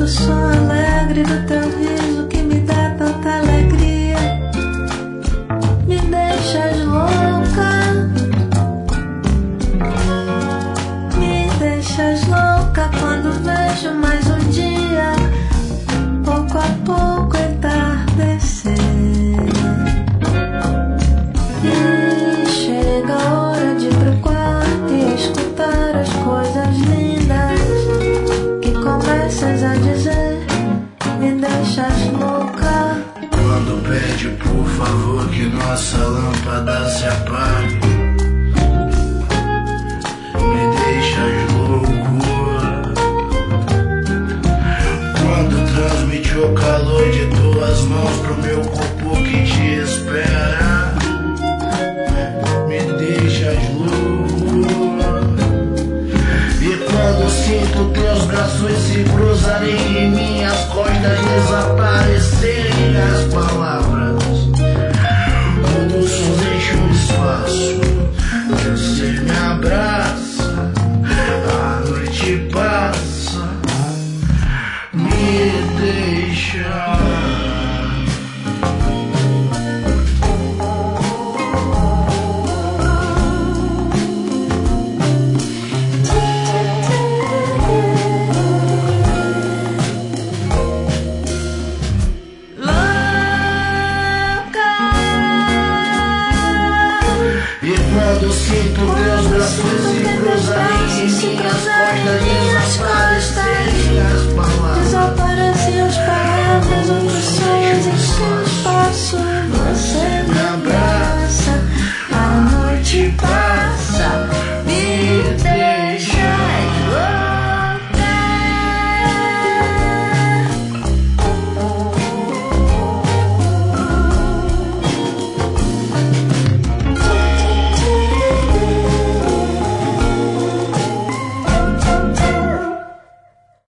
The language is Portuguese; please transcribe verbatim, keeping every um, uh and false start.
som alegre do teu riso que me dá tanta alegria. Me deixas louca, me deixas louca quando vejo mais um dia, pouco a pouco entardecer. E chega a hora de ir pro quarto e escutar as coisas lindas que começas a dizer, me deixas louca. Quando pede por favor que nossa lâmpada se apague, me deixas loucura. Quando transmite o calor de tuas mãos pro meu corpo que te espera, me deixas loucura. E quando sinto teus braços se cruzarem em minhas costas, desaparecerem as palavras, quando o som enche o espaço, você me abraça, a noite passa, me deixa. Quando sinto teus braços se cruzarem em minhas costas, desaparecerem as palavras, desaparecem as palavras, outros sons.